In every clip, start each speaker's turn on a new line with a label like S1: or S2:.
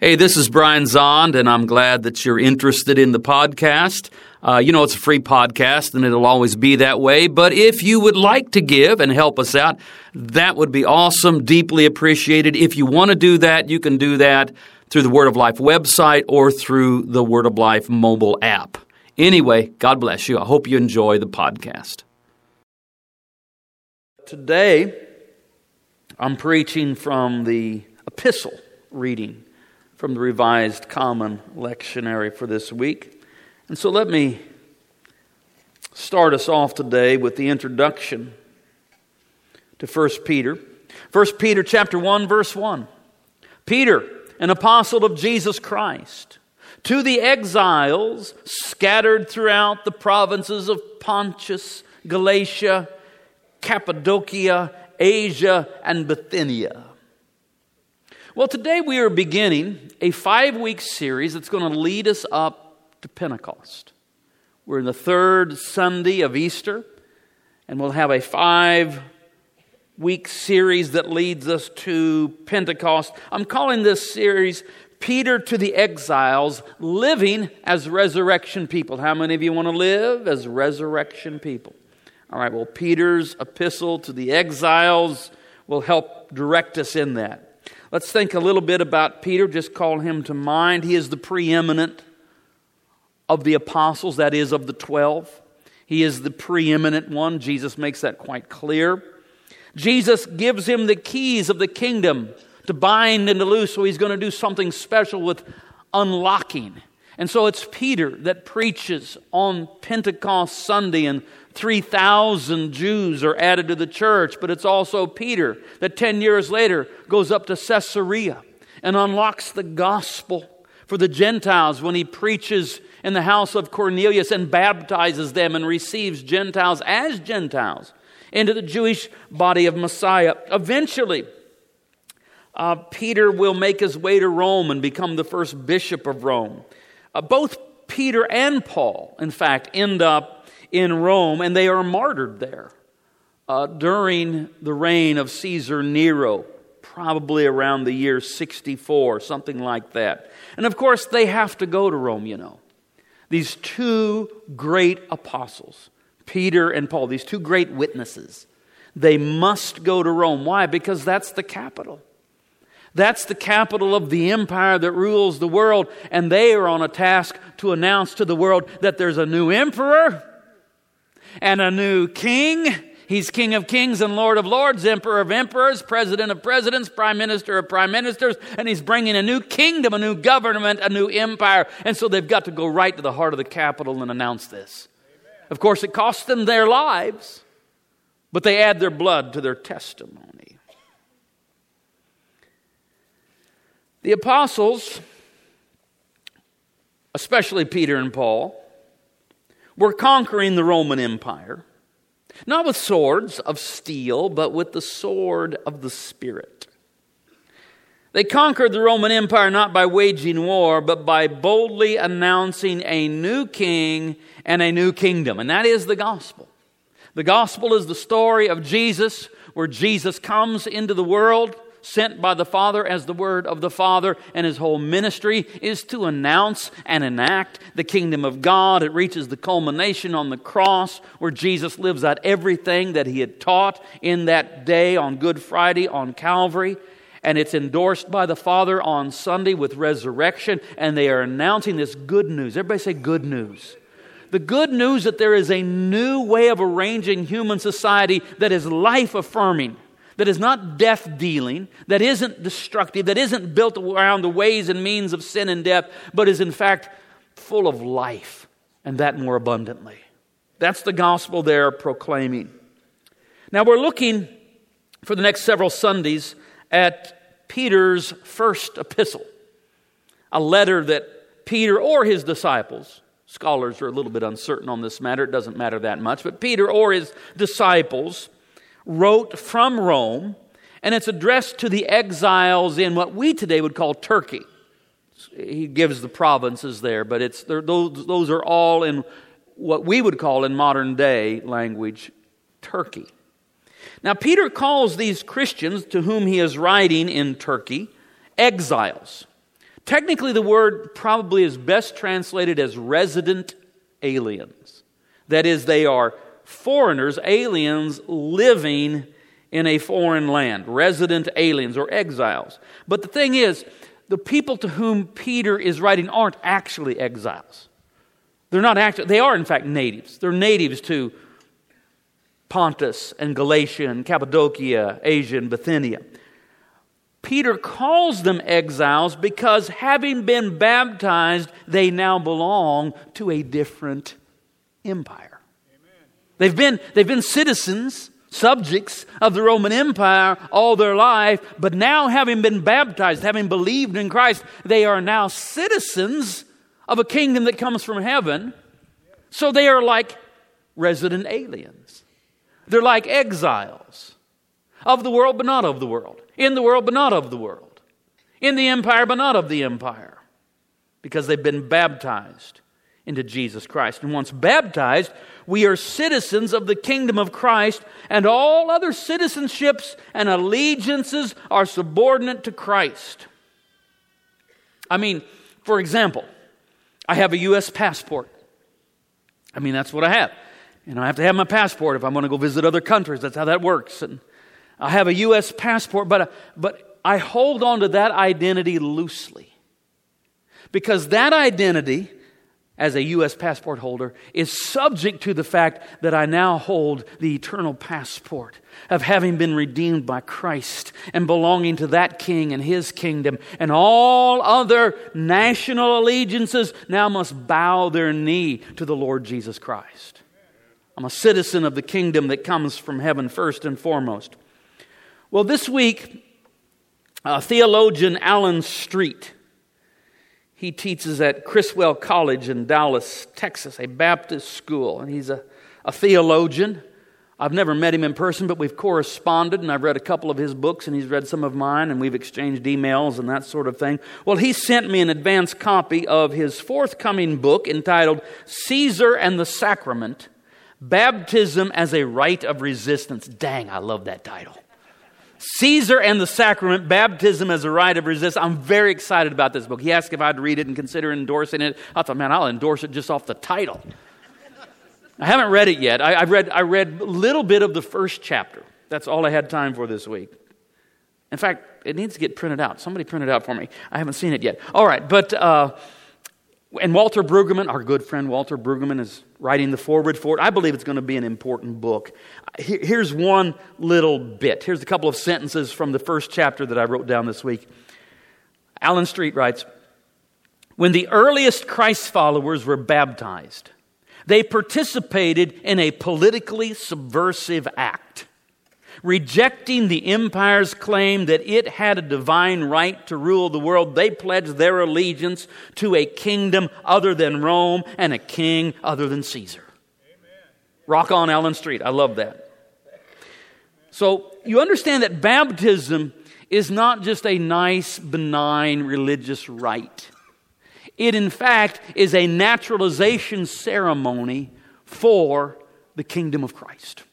S1: Hey, this is Brian Zond, and I'm glad that you're interested in the podcast. It's a free podcast, and it'll always be that way. But if you would like to give and help us out, that would be awesome, deeply appreciated. If you want to do that, you can do that through the Word of Life website or through the Word of Life mobile app. Anyway, God bless you. I hope you enjoy the podcast. Today, I'm preaching from the epistle reading from the Revised Common Lectionary for this week. And so let me start us off today with the introduction to 1 Peter. 1 Peter chapter 1, verse 1. Peter, an apostle of Jesus Christ, to the exiles scattered throughout the provinces of Pontus, Galatia, Cappadocia, Asia, and Bithynia. Well, today we are beginning a 5-week series that's going to lead us up to Pentecost. We're in the third Sunday of Easter, and we'll have a 5-week series that leads us to Pentecost. I'm calling this series Peter to the Exiles, Living as Resurrection People. How many of you want to live as resurrection people? All right, well, Peter's epistle to the exiles will help direct us in that. Let's think a little bit about Peter, just call him to mind. He is the preeminent of the apostles, that is, of the 12. He is the preeminent one. Jesus makes that quite clear. Jesus gives him the keys of the kingdom to bind and to loose, so he's going to do something special with unlocking. And so it's Peter that preaches on Pentecost Sunday, and 3,000 Jews are added to the church. But it's also Peter that 10 years later goes up to Caesarea and unlocks the gospel for the Gentiles when he preaches in the house of Cornelius and baptizes them and receives Gentiles as Gentiles into the Jewish body of Messiah. Eventually, Peter will make his way to Rome and become the first bishop of Rome. Both Peter and Paul, in fact, end up in Rome, and they are martyred there during the reign of Caesar Nero, probably around the year 64, something like that. And of course, they have to go to Rome, you know. These two great apostles, Peter and Paul, these two great witnesses, they must go to Rome. Why? Because that's the capital. That's the capital of the empire that rules the world, and they are on a task to announce to the world that there's a new emperor and a new king. He's King of kings and Lord of lords, Emperor of emperors, President of presidents, Prime Minister of prime ministers, and he's bringing a new kingdom, a new government, a new empire. And so they've got to go right to the heart of the capital and announce this. Amen. Of course, it costs them their lives, but they add their blood to their testimony. The apostles, especially Peter and Paul, were conquering the Roman Empire, not with swords of steel, but with the sword of the Spirit. They conquered the Roman Empire not by waging war, but by boldly announcing a new king and a new kingdom, and that is the gospel. The gospel is the story of Jesus, where Jesus comes into the world, sent by the Father as the Word of the Father, and his whole ministry is to announce and enact the kingdom of God. It reaches the culmination on the cross, where Jesus lives out everything that he had taught in that day on Good Friday on Calvary. And it's endorsed by the Father on Sunday with resurrection, and they are announcing this good news. Everybody say good news. The good news that there is a new way of arranging human society that is life-affirming, that is not death-dealing, that isn't destructive, that isn't built around the ways and means of sin and death, but is in fact full of life, and that more abundantly. That's the gospel they're proclaiming. Now we're looking for the next several Sundays at Peter's first epistle, a letter that Peter or his disciples, scholars are a little bit uncertain on this matter, it doesn't matter that much, but Peter or his disciples wrote from Rome, and it's addressed to the exiles in what we today would call Turkey. He gives the provinces there, but those are all in what we would call in modern day language Turkey. Now, Peter calls these Christians to whom he is writing in Turkey exiles. Technically, the word probably is best translated as resident aliens. That is, they are foreigners, aliens living in a foreign land, resident aliens or exiles. But the thing is, the people to whom Peter is writing aren't actually exiles. They are in fact natives. They're natives to Pontus and Galatia and Cappadocia, Asia and Bithynia. Peter calls them exiles because having been baptized, they now belong to a different empire. Amen. They've been citizens, subjects of the Roman Empire all their life, but now having been baptized, having believed in Christ, they are now citizens of a kingdom that comes from heaven. So they are like resident aliens. They're like exiles. Of the world, but not of the world. In the world, but not of the world. In the empire, but not of the empire. Because they've been baptized into Jesus Christ. And once baptized, we are citizens of the kingdom of Christ, and all other citizenships and allegiances are subordinate to Christ. I mean, for example, I have a U.S. passport. That's what I have. And I have to have my passport if I'm going to go visit other countries. That's how that works. And I have a U.S. passport, but I hold on to that identity loosely. Because that identity, as a U.S. passport holder, is subject to the fact that I now hold the eternal passport of having been redeemed by Christ and belonging to that King and His kingdom. And all other national allegiances now must bow their knee to the Lord Jesus Christ. I'm a citizen of the kingdom that comes from heaven first and foremost. Well, this week, theologian Alan Street, he teaches at Criswell College in Dallas, Texas, a Baptist school. And he's a theologian. I've never met him in person, but we've corresponded, and I've read a couple of his books, and he's read some of mine, and we've exchanged emails and that sort of thing. Well, he sent me an advance copy of his forthcoming book entitled Caesar and the Sacrament, Baptism as a Rite of Resistance. Dang, I love that title. Caesar and the Sacrament, Baptism as a Rite of Resistance. I'm very excited about this book. He asked if I'd read it and consider endorsing it. I thought, man, I'll endorse it just off the title. I haven't read it yet. I read a little bit of the first chapter. That's all I had time for this week. In fact, it needs to get printed out. Somebody print it out for me. I haven't seen it yet. All right, but... And Walter Brueggemann, our good friend Walter Brueggemann, is writing the foreword for it. I believe it's going to be an important book. Here's one little bit. Here's a couple of sentences from the first chapter that I wrote down this week. Alan Street writes, when the earliest Christ followers were baptized, they participated in a politically subversive act. Rejecting the empire's claim that it had a divine right to rule the world, they pledged their allegiance to a kingdom other than Rome and a king other than Caesar. Amen. Rock on, Alan Street. I love that. So you understand that baptism is not just a nice, benign religious rite. It, in fact, is a naturalization ceremony for the kingdom of Christ.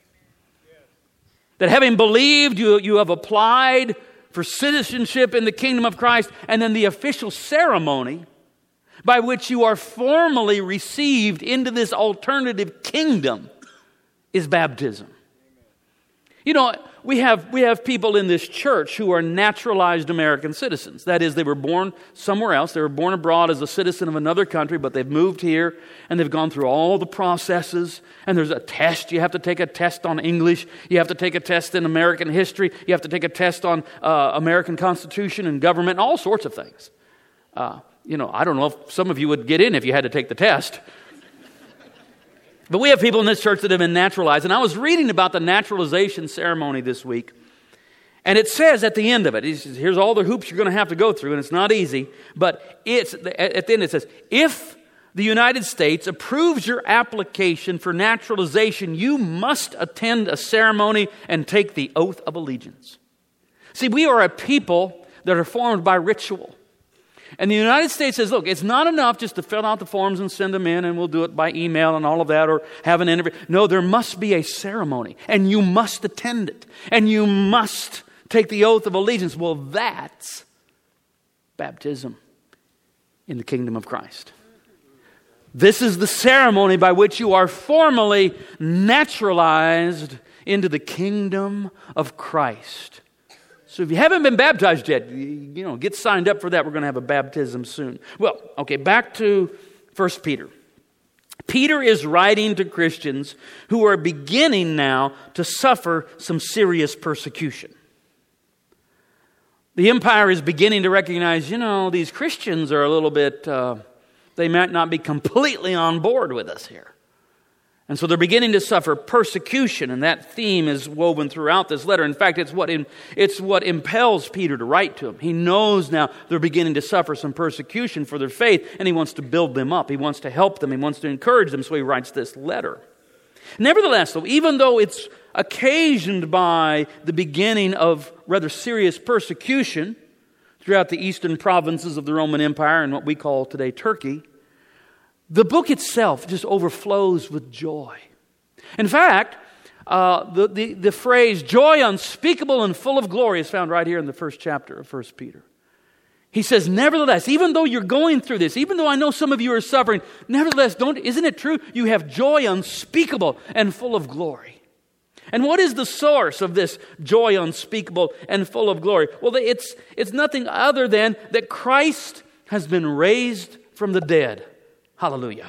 S1: That having believed, you have applied for citizenship in the kingdom of Christ, and then the official ceremony by which you are formally received into this alternative kingdom is baptism. You know, we have people in this church who are naturalized American citizens. That is, they were born somewhere else. They were born abroad as a citizen of another country, but they've moved here and they've gone through all the processes. And there's a test. You have to take a test on English. You have to take a test in American history. You have to take a test on American Constitution and government, and all sorts of things. I don't know if some of you would get in if you had to take the test. But we have people in this church that have been naturalized. And I was reading about the naturalization ceremony this week. And it says at the end of it, here's all the hoops you're going to have to go through. And it's not easy. But at the end it says, if the United States approves your application for naturalization, you must attend a ceremony and take the oath of allegiance. See, we are a people that are formed by ritual. And the United States says, look, it's not enough just to fill out the forms and send them in, and we'll do it by email and all of that, or have an interview. No, there must be a ceremony, and you must attend it, and you must take the oath of allegiance. Well, that's baptism. in the kingdom of Christ. This is the ceremony by which you are formally naturalized into the kingdom of Christ. So if you haven't been baptized yet, get signed up for that. We're going to have a baptism soon. Well, okay, back to 1 Peter. Peter is writing to Christians who are beginning now to suffer some serious persecution. The empire is beginning to recognize, these Christians are a little bit, they might not be completely on board with us here. And so they're beginning to suffer persecution, and that theme is woven throughout this letter. In fact, it's what impels Peter to write to them. He knows now they're beginning to suffer some persecution for their faith, and he wants to build them up. He wants to help them. He wants to encourage them, so he writes this letter. Nevertheless, though, even though it's occasioned by the beginning of rather serious persecution throughout the eastern provinces of the Roman Empire and what we call today Turkey, the book itself just overflows with joy. In fact, the phrase joy unspeakable and full of glory is found right here in the first chapter of 1 Peter. He says, nevertheless, even though you're going through this, even though I know some of you are suffering, nevertheless, isn't it true? You have joy unspeakable and full of glory. And what is the source of this joy unspeakable and full of glory? Well, it's nothing other than that Christ has been raised from the dead. Hallelujah.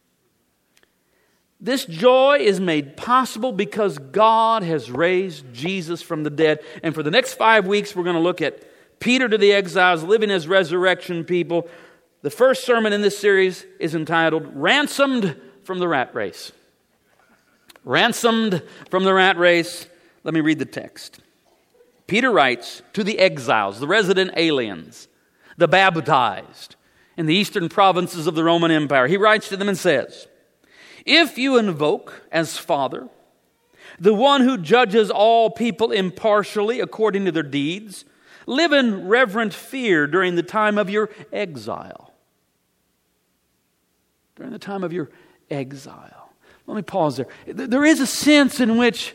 S1: This joy is made possible because God has raised Jesus from the dead. And for the next 5 weeks, we're going to look at Peter to the exiles, living as resurrection people. The first sermon in this series is entitled, Ransomed from the Rat Race. Ransomed from the rat race. Let me read the text. Peter writes to the exiles, the resident aliens, the baptized in the eastern provinces of the Roman Empire. He writes to them and says, if you invoke as Father the one who judges all people impartially according to their deeds, live in reverent fear during the time of your exile. During the time of your exile. Let me pause there. There is a sense in which,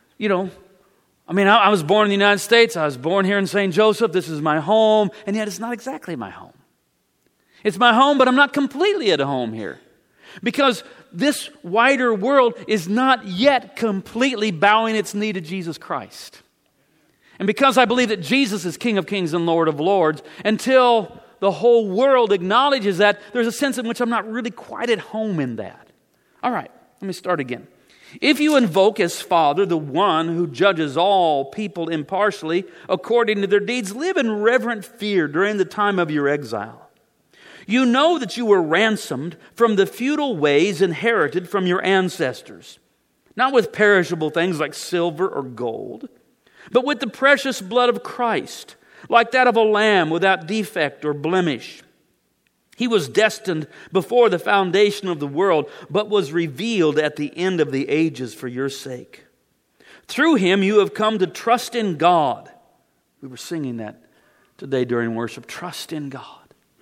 S1: I was born in the United States. I was born here in St. Joseph. This is my home. And yet it's not exactly my home. It's my home, but I'm not completely at home here. Because this wider world is not yet completely bowing its knee to Jesus Christ. And because I believe that Jesus is King of Kings and Lord of Lords, until the whole world acknowledges that, there's a sense in which I'm not really quite at home in that. All right. Let me start again. If you invoke as Father the one who judges all people impartially according to their deeds, live in reverent fear during the time of your exile. You know that you were ransomed from the futile ways inherited from your ancestors, not with perishable things like silver or gold, but with the precious blood of Christ, like that of a lamb without defect or blemish. He was destined before the foundation of the world, but was revealed at the end of the ages for your sake. Through him you have come to trust in God. We were singing that today during worship. Trust in God.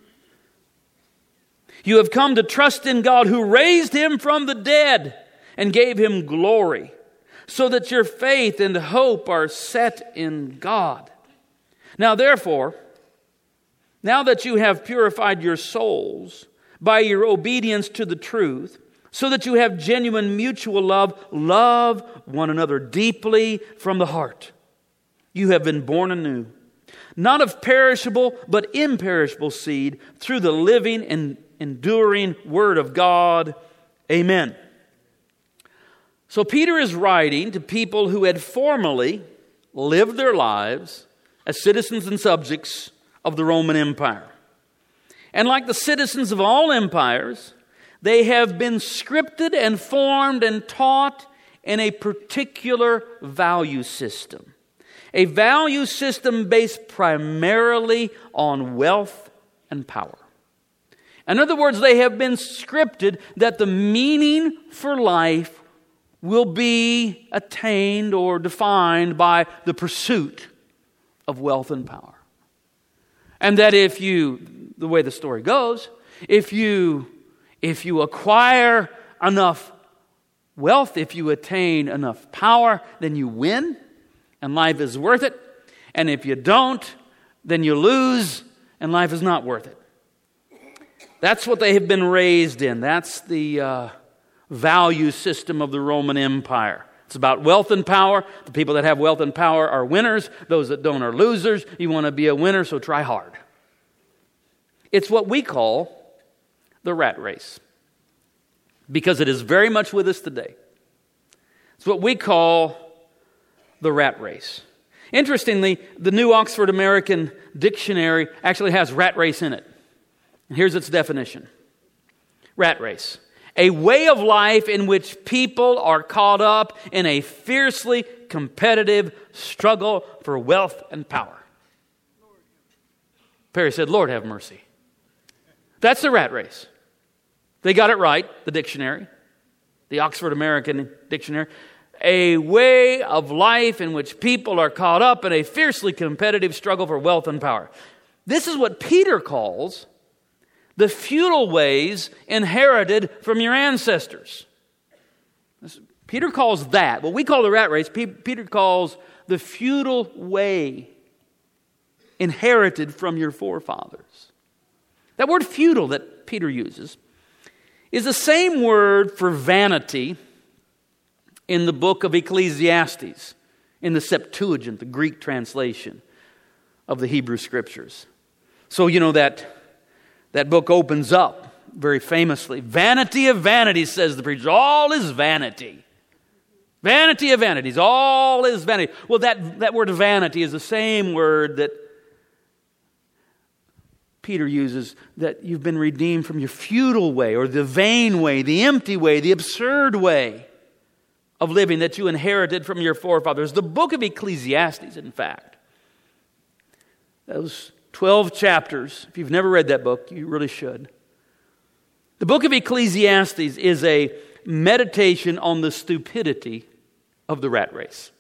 S1: You have come to trust in God who raised him from the dead and gave him glory, so that your faith and hope are set in God. Now therefore, now that you have purified your souls by your obedience to the truth, so that you have genuine mutual love, love one another deeply from the heart. You have been born anew, not of perishable but imperishable seed, through the living and enduring Word of God. Amen. So Peter is writing to people who had formerly lived their lives as citizens and subjects of the Roman Empire. And like the citizens of all empires, they have been scripted and formed and taught in a particular value system. A value system based primarily on wealth and power. In other words, they have been scripted that the meaning for life will be attained or defined by the pursuit of wealth and power. And that the way the story goes, if you acquire enough wealth, if you attain enough power, then you win, and life is worth it. And if you don't, then you lose, and life is not worth it. That's what they have been raised in. That's the value system of the Roman Empire. It's about wealth and power. The people that have wealth and power are winners. Those that don't are losers. You want to be a winner, so try hard. It's what we call the rat race, because it is very much with us today. It's what we call the rat race. Interestingly, the New Oxford American Dictionary actually has rat race in it. And here's its definition. Rat race: a way of life in which people are caught up in a fiercely competitive struggle for wealth and power. Perry said, Lord have mercy. That's the rat race. They got it right, the dictionary, the Oxford American Dictionary. A way of life in which people are caught up in a fiercely competitive struggle for wealth and power. This is what Peter calls the feudal ways inherited from your ancestors. Peter calls that, what we call the rat race, Peter calls the feudal way inherited from your forefathers. That word feudal that Peter uses is the same word for vanity in the book of Ecclesiastes, in the Septuagint, the Greek translation of the Hebrew Scriptures. So you know that book opens up very famously. Vanity of vanities, says the preacher. All is vanity. Vanity of vanities. All is vanity. Well, that word vanity is the same word that Peter uses, that you've been redeemed from your futile way, or the vain way, the empty way, the absurd way of living that you inherited from your forefathers. The book of Ecclesiastes, in fact, those 12 chapters, if you've never read that book, you really should. The book of Ecclesiastes is a meditation on the stupidity of the rat race.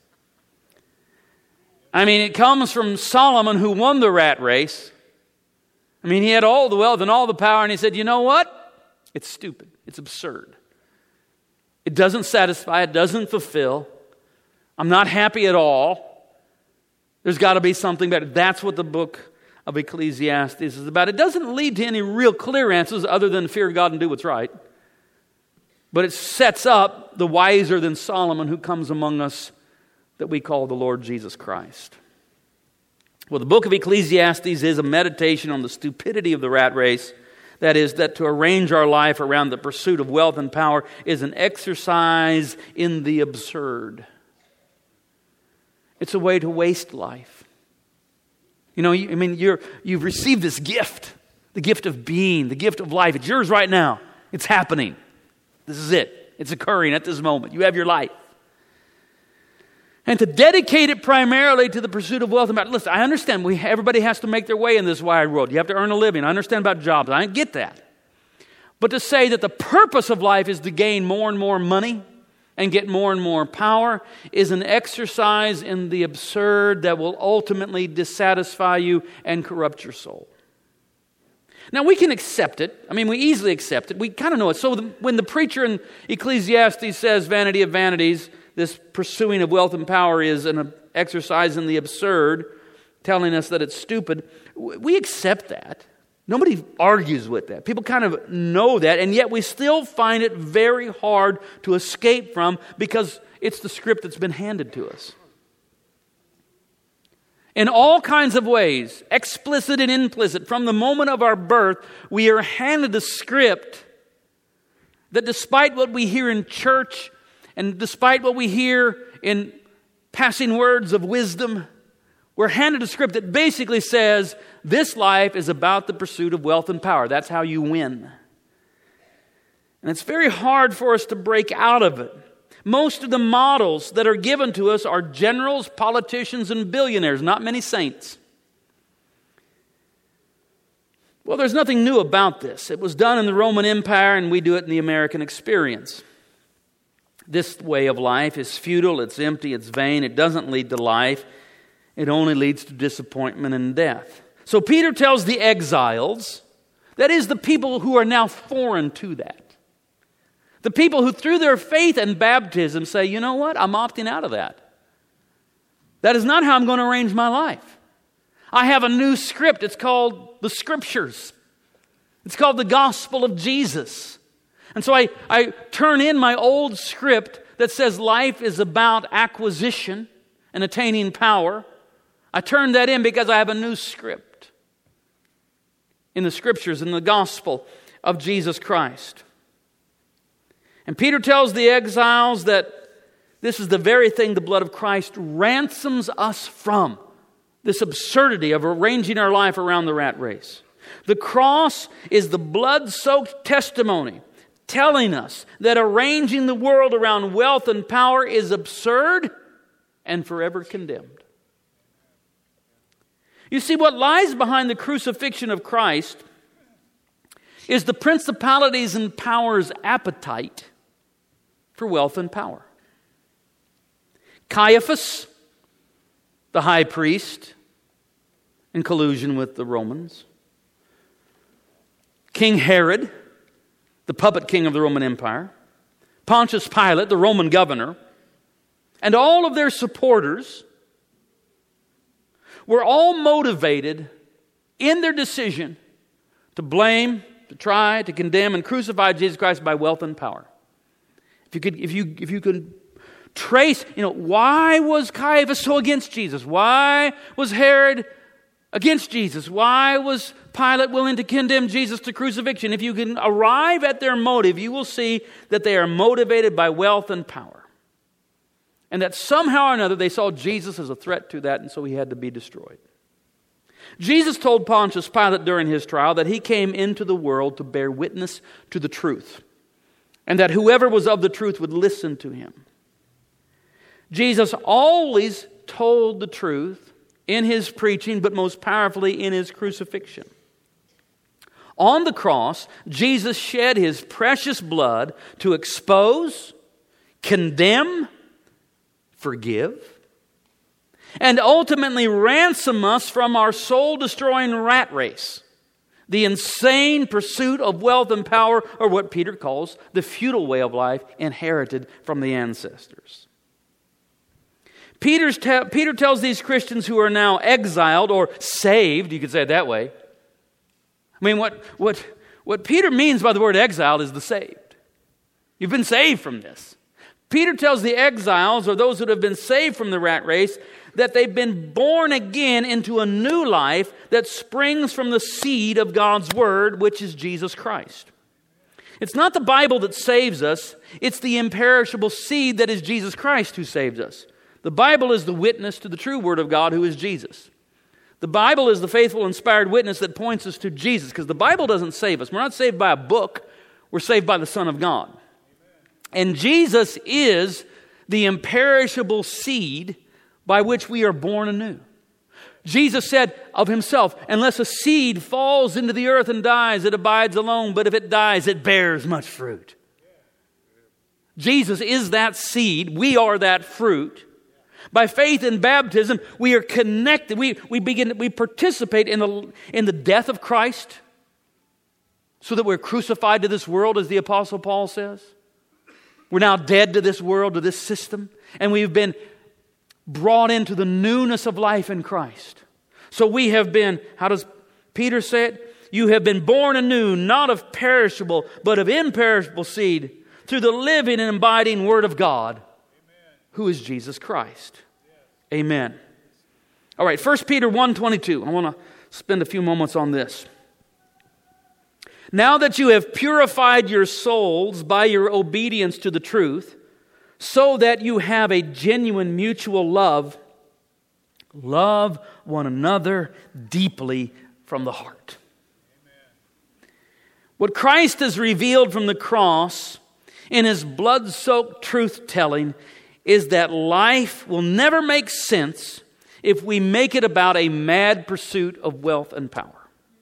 S1: I mean, it comes from Solomon, who won the rat race. I mean, he had all the wealth and all the power, and he said, you know what? It's stupid. It's absurd. It doesn't satisfy. It doesn't fulfill. I'm not happy at all. There's got to be something better. That's what the book of Ecclesiastes is about. It doesn't lead to any real clear answers other than fear God and do what's right. But it sets up the wiser than Solomon who comes among us that we call the Lord Jesus Christ. Well, the book of Ecclesiastes is a meditation on the stupidity of the rat race. That is, that to arrange our life around the pursuit of wealth and power is an exercise in the absurd. It's a way to waste life. You know, you've received this gift, the gift of being, the gift of life. It's yours right now. It's happening. This is it. It's occurring at this moment. You have your life. And to dedicate it primarily to the pursuit of wealth and power. Listen, I understand everybody has to make their way in this wide world. You have to earn a living. I understand about jobs. I get that. But to say that the purpose of life is to gain more and more money and get more and more power is an exercise in the absurd that will ultimately dissatisfy you and corrupt your soul. Now, we can accept it. I mean, we easily accept it. We kind of know it. So when the preacher in Ecclesiastes says vanity of vanities, this pursuing of wealth and power is an exercise in the absurd, telling us that it's stupid, we accept that. Nobody argues with that. People kind of know that, and yet we still find it very hard to escape from because it's the script that's been handed to us. In all kinds of ways, explicit and implicit, from the moment of our birth, we are handed a script that despite what we hear in church and despite what we hear in passing words of wisdom, we're handed a script that basically says, this life is about the pursuit of wealth and power. That's how you win. And it's very hard for us to break out of it. Most of the models that are given to us are generals, politicians, and billionaires, not many saints. Well, there's nothing new about this. It was done in the Roman Empire, and we do it in the American experience. This way of life is futile, it's empty, it's vain, it doesn't lead to life. It only leads to disappointment and death. So Peter tells the exiles, that is the people who are now foreign to that. The people who through their faith and baptism say, you know what, I'm opting out of that. That is not how I'm going to arrange my life. I have a new script. It's called the Scriptures. It's called the gospel of Jesus. And so I turn in my old script that says life is about acquisition and attaining power. I turn that in because I have a new script in the Scriptures, in the gospel of Jesus Christ. And Peter tells the exiles that this is the very thing the blood of Christ ransoms us from. This absurdity of arranging our life around the rat race. The cross is the blood-soaked testimony telling us that arranging the world around wealth and power is absurd and forever condemned. You see, what lies behind the crucifixion of Christ is the principalities and powers' appetite for wealth and power. Caiaphas, the high priest, in collusion with the Romans. King Herod, the puppet king of the Roman Empire. Pontius Pilate, the Roman governor. And all of their supporters were all motivated in their decision to blame, to try, to condemn, and crucify Jesus Christ by wealth and power. If you could trace, why was Caiaphas so against Jesus? Why was Herod against Jesus? Why was Pilate willing to condemn Jesus to crucifixion? If you can arrive at their motive, you will see that they are motivated by wealth and power. And that somehow or another they saw Jesus as a threat to that, and so he had to be destroyed. Jesus told Pontius Pilate during his trial that he came into the world to bear witness to the truth, and that whoever was of the truth would listen to him. Jesus always told the truth in his preaching, but most powerfully in his crucifixion. On the cross, Jesus shed his precious blood to expose, condemn, forgive, and ultimately ransom us from our soul-destroying rat race, the insane pursuit of wealth and power, or what Peter calls the futile way of life inherited from the ancestors. Peter tells these Christians who are now exiled or saved, you could say it that way. I mean, what Peter means by the word exiled is the saved. You've been saved from this. Peter tells the exiles, or those who have been saved from the rat race, that they've been born again into a new life that springs from the seed of God's Word, which is Jesus Christ. It's not the Bible that saves us, it's the imperishable seed that is Jesus Christ who saves us. The Bible is the witness to the true Word of God, who is Jesus. The Bible is the faithful, inspired witness that points us to Jesus, because the Bible doesn't save us. We're not saved by a book, we're saved by the Son of God. And Jesus is the imperishable seed by which we are born anew. Jesus said of himself, unless a seed falls into the earth and dies, it abides alone, but if it dies, it bears much fruit. Jesus is that seed. We are that fruit. By faith in baptism, we are connected. We participate in the death of Christ so that we're crucified to this world, as the Apostle Paul says. We're now dead to this world, to this system, and we've been brought into the newness of life in Christ. So we have been, how does Peter say it? You have been born anew, not of perishable, but of imperishable seed, through the living and abiding Word of God, Amen, who is Jesus Christ. Yes. Amen. All right, 1 Peter 1:22. I want to spend a few moments on this. Now that you have purified your souls by your obedience to the truth, so that you have a genuine mutual love, love one another deeply from the heart. Amen. What Christ has revealed from the cross in his blood-soaked truth-telling is that life will never make sense if we make it about a mad pursuit of wealth and power.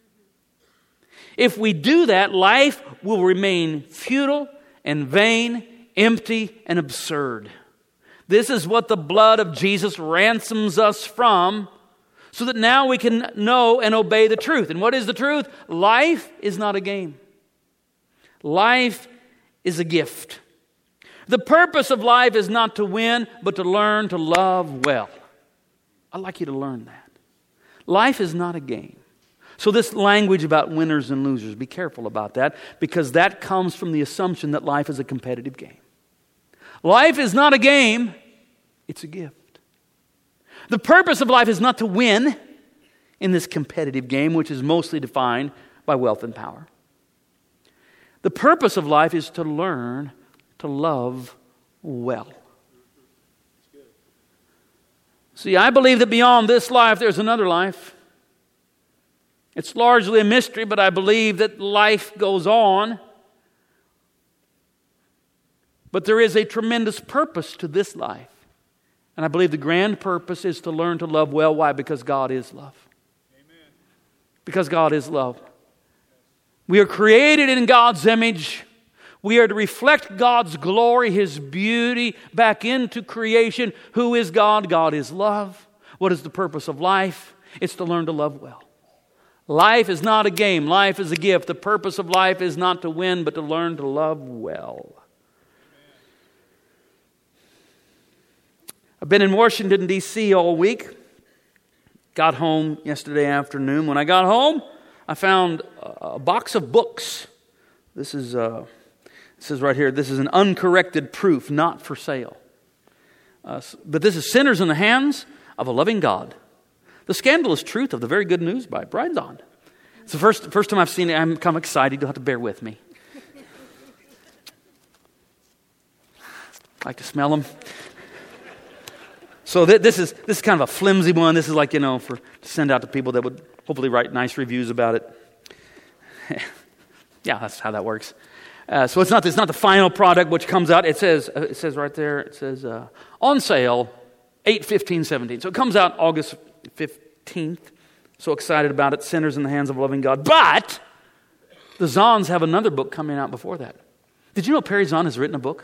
S1: If we do that, life will remain futile and vain, empty and absurd. This is what the blood of Jesus ransoms us from, so that now we can know and obey the truth. And what is the truth? Life is not a game. Life is a gift. The purpose of life is not to win, but to learn to love well. I'd like you to learn that. Life is not a game. So this language about winners and losers, be careful about that, because that comes from the assumption that life is a competitive game. Life is not a game, it's a gift. The purpose of life is not to win in this competitive game, which is mostly defined by wealth and power. The purpose of life is to learn to love well. See, I believe that beyond this life, there's another life. It's largely a mystery, but I believe that life goes on. But there is a tremendous purpose to this life. And I believe the grand purpose is to learn to love well. Why? Because God is love. Amen. Because God is love. We are created in God's image. We are to reflect God's glory, His beauty back into creation. Who is God? God is love. What is the purpose of life? It's to learn to love well. Life is not a game. Life is a gift. The purpose of life is not to win, but to learn to love well. I've been in Washington, D.C. all week. Got home yesterday afternoon. When I got home, I found a box of books. This is right here. This is an uncorrected proof, not for sale. But this is Sinners in the Hands of a Loving God. The Scandalous Truth of the Very Good News by Brian Zahnd. It's the first time I've seen it. I'm kind of excited. You'll have to bear with me. I like to smell them. So this is kind of a flimsy one. This is like, to send out to people that would hopefully write nice reviews about it. Yeah, that's how that works. So it's not the final product which comes out. It says right there. It says on sale, 8/15/17. So it comes out August 15th. So excited about it. Sinners in the Hands of a Loving God. But the Zahnds have another book coming out before that. Did you know Perry Zahnd has written a book?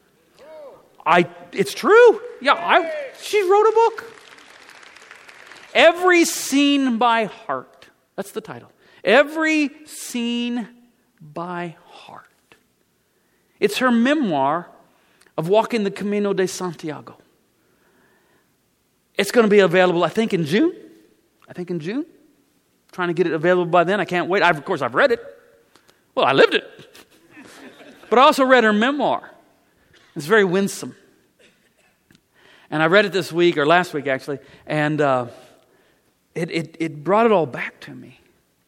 S1: It's true. Yeah, she wrote a book. Every Scene by Heart. That's the title. Every Scene by Heart. It's her memoir of walking the Camino de Santiago. It's going to be available, I think, in June. Trying to get it available by then. I can't wait. Of course, I've read it. Well, I lived it. But I also read her memoir. It's very winsome. And I read it this week, or last week actually, and it brought it all back to me.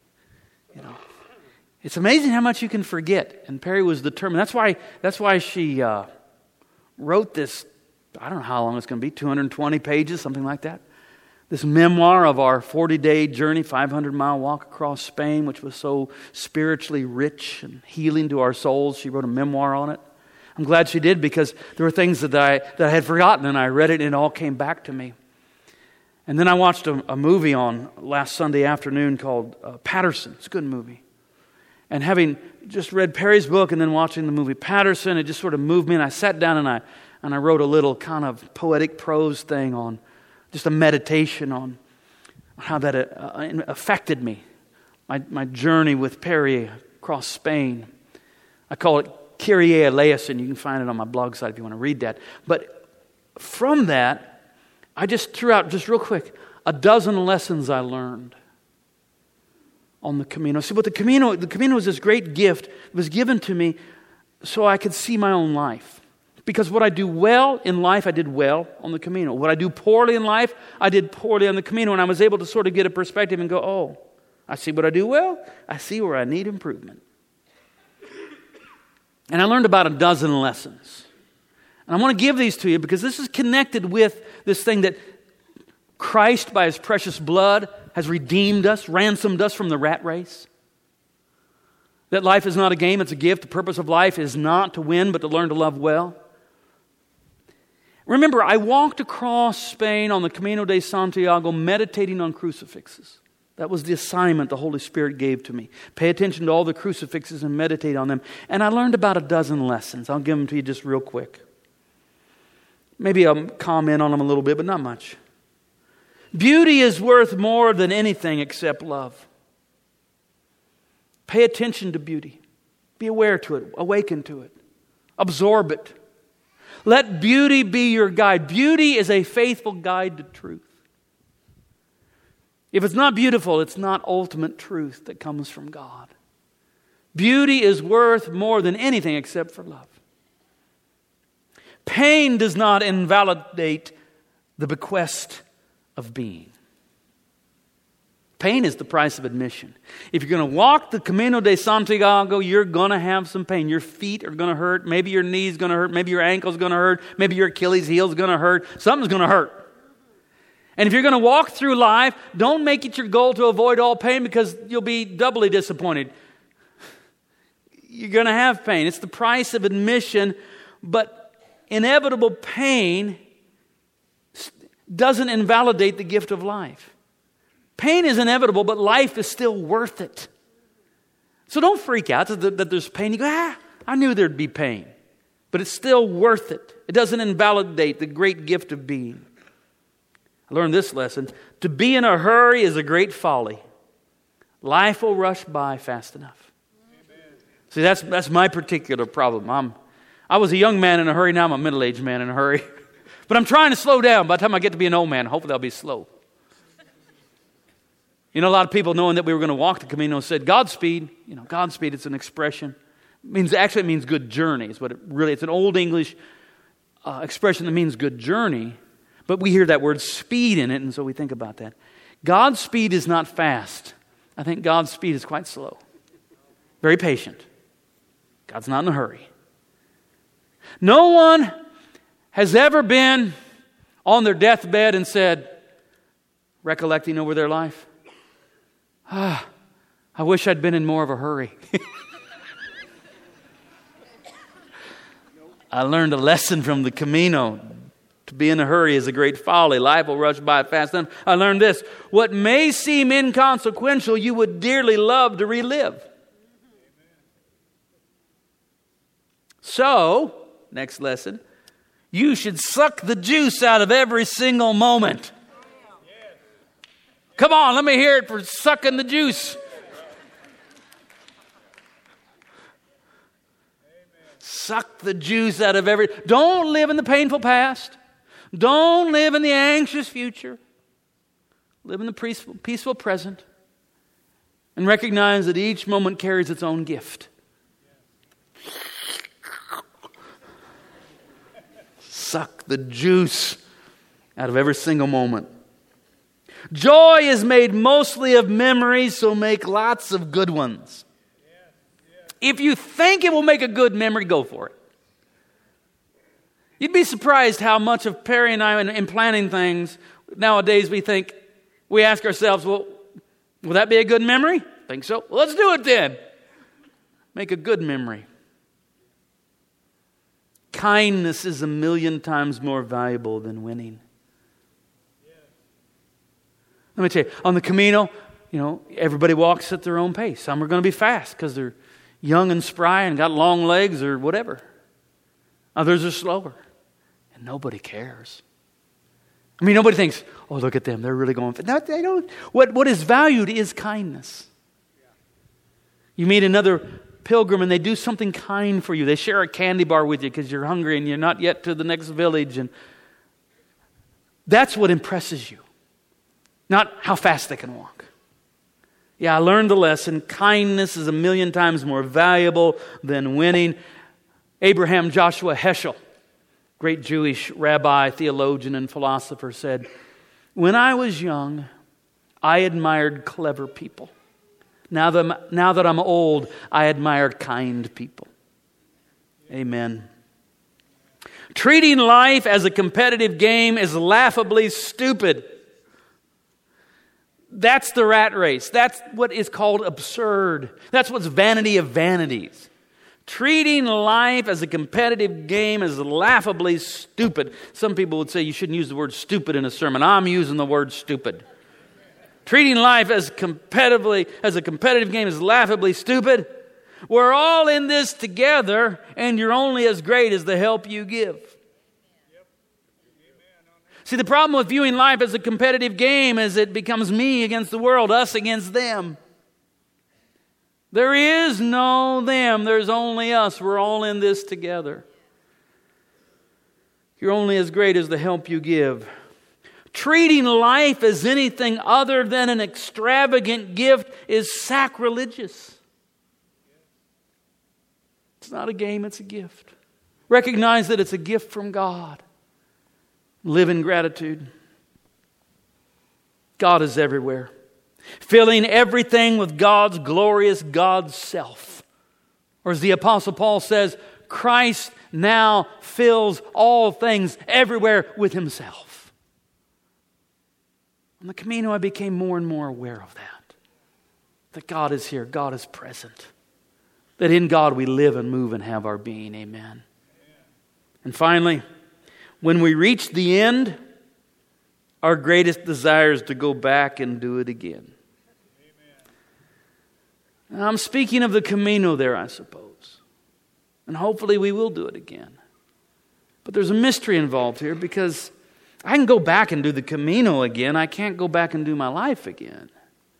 S1: It's amazing how much you can forget. And Perry was determined. That's why she wrote this. I don't know how long it's going to be, 220 pages, something like that. This memoir of our 40-day journey, 500-mile walk across Spain, which was so spiritually rich and healing to our souls. She wrote a memoir on it. I'm glad she did, because there were things that I had forgotten, and I read it and it all came back to me. And then I watched a movie on last Sunday afternoon called Patterson. It's a good movie. And having just read Perry's book and then watching the movie Patterson, it just sort of moved me, and I sat down and I wrote a little kind of poetic prose thing on just a meditation on how that affected me, my journey with Perry across Spain. I call it Kyrie eleison. You can find it on my blog site if you want to read that. But from that, I just threw out, just real quick, a dozen lessons I learned on the Camino. See, but the Camino was this great gift. It was given to me so I could see my own life. Because what I do well in life, I did well on the Camino. What I do poorly in life, I did poorly on the Camino. And I was able to sort of get a perspective and go, oh, I see what I do well. I see where I need improvement. And I learned about a dozen lessons. And I want to give these to you because this is connected with this thing that Christ, by His precious blood, has redeemed us, ransomed us from the rat race. That life is not a game, it's a gift. The purpose of life is not to win, but to learn to love well. Remember, I walked across Spain on the Camino de Santiago meditating on crucifixes. That was the assignment the Holy Spirit gave to me. Pay attention to all the crucifixes and meditate on them. And I learned about a dozen lessons. I'll give them to you just real quick. Maybe I'll comment on them a little bit, but not much. Beauty is worth more than anything except love. Pay attention to beauty. Be aware to it. Awaken to it. Absorb it. Let beauty be your guide. Beauty is a faithful guide to truth. If it's not beautiful, it's not ultimate truth that comes from God. Beauty is worth more than anything except for love. Pain does not invalidate the bequest of being. Pain is the price of admission. If you're going to walk the Camino de Santiago, you're going to have some pain. Your feet are going to hurt. Maybe your knee's going to hurt. Maybe your ankle's going to hurt. Maybe your Achilles heel's going to hurt. Something's going to hurt. And if you're going to walk through life, don't make it your goal to avoid all pain, because you'll be doubly disappointed. You're going to have pain. It's the price of admission, but inevitable pain doesn't invalidate the gift of life. Pain is inevitable, but life is still worth it. So don't freak out that there's pain. You go, I knew there'd be pain. But it's still worth it. It doesn't invalidate the great gift of being. I learned this lesson. To be in a hurry is a great folly. Life will rush by fast enough. Amen. See, that's my particular problem. I was a young man in a hurry. Now I'm a middle-aged man in a hurry. But I'm trying to slow down. By the time I get to be an old man, hopefully I'll be slow. You know, a lot of people, knowing that we were going to walk the Camino, said, Godspeed. You know, Godspeed, it's an expression. It means good journey. It's an old English expression that means good journey. But we hear that word speed in it, and so we think about that. God's speed is not fast. I think God's speed is quite slow. Very patient. God's not in a hurry. No one has ever been on their deathbed and said, recollecting over their life, I wish I'd been in more of a hurry. I learned a lesson from the Camino. To be in a hurry is a great folly. Life will rush by fast. Then I learned this. What may seem inconsequential, you would dearly love to relive. So, next lesson, you should suck the juice out of every single moment. Come on, let me hear it for sucking the juice. Suck the juice out of every... Don't live in the painful past. Don't live in the anxious future. Live in the peaceful present. And recognize that each moment carries its own gift. Suck the juice out of every single moment. Joy is made mostly of memories, so make lots of good ones. If you think it will make a good memory, go for it. You'd be surprised how much of Perry and I, in planning things, nowadays we ask ourselves, well, will that be a good memory? Think so? Well, let's do it then. Make a good memory. Kindness is 1,000,000 times more valuable than winning. Let me tell you, on the Camino, everybody walks at their own pace. Some are going to be fast because they're young and spry and got long legs or whatever. Others are slower. And nobody cares. Nobody thinks, oh, look at them. They're really going fast. No, they don't. What is valued is kindness. You meet another pilgrim and they do something kind for you. They share a candy bar with you because you're hungry and you're not yet to the next village. And that's what impresses you. Not how fast they can walk. Yeah, I learned the lesson. Kindness is 1,000,000 times more valuable than winning. Abraham Joshua Heschel, great Jewish rabbi, theologian, and philosopher, said, when I was young, I admired clever people. Now that I'm old, I admire kind people. Amen. Treating life as a competitive game is laughably stupid. That's the rat race. That's what is called absurd. That's what's vanity of vanities. Treating life as a competitive game is laughably stupid. Some people would say you shouldn't use the word stupid in a sermon. I'm using the word stupid. Treating life as a competitive game is laughably stupid. We're all in this together, and you're only as great as the help you give. See, the problem with viewing life as a competitive game is it becomes me against the world, us against them. There is no them. There's only us. We're all in this together. You're only as great as the help you give. Treating life as anything other than an extravagant gift is sacrilegious. It's not a game, it's a gift. Recognize that it's a gift from God. Live in gratitude. God is everywhere, filling everything with God's glorious God's self. Or as the Apostle Paul says, Christ now fills all things everywhere with Himself. On the Camino, I became more and more aware of that. That God is here, God is present. That in God we live and move and have our being. Amen. And finally, when we reach the end, our greatest desire is to go back and do it again. Now, I'm speaking of the Camino there, I suppose. And hopefully we will do it again. But there's a mystery involved here, because I can go back and do the Camino again. I can't go back and do my life again.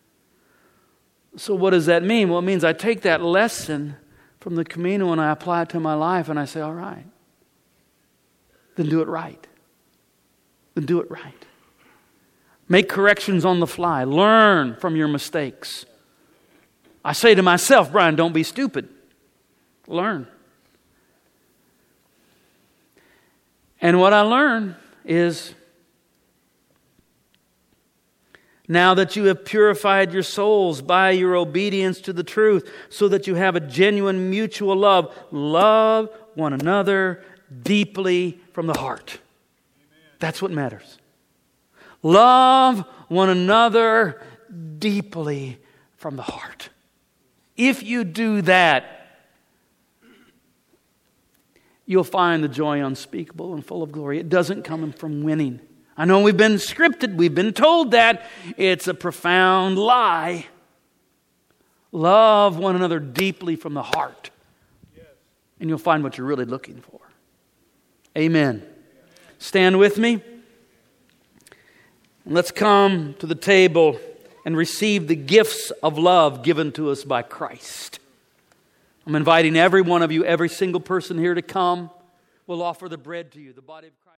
S1: So what does that mean? Well, it means I take that lesson from the Camino and I apply it to my life, and I say, all right, then do it right. Then do it right. Make corrections on the fly. Learn from your mistakes. I say to myself, Brian, don't be stupid. Learn. And what I learn is, now that you have purified your souls by your obedience to the truth, so that you have a genuine mutual love, love one another deeply from the heart. That's what matters. Love one another deeply from the heart. If you do that, you'll find the joy unspeakable and full of glory. It doesn't come from winning. I know we've been scripted. We've been told that. It's a profound lie. Love one another deeply from the heart. And you'll find what you're really looking for. Amen. Stand with me. And let's come to the table and receive the gifts of love given to us by Christ. I'm inviting every one of you, every single person here to come. We'll offer the bread to you, the body of Christ.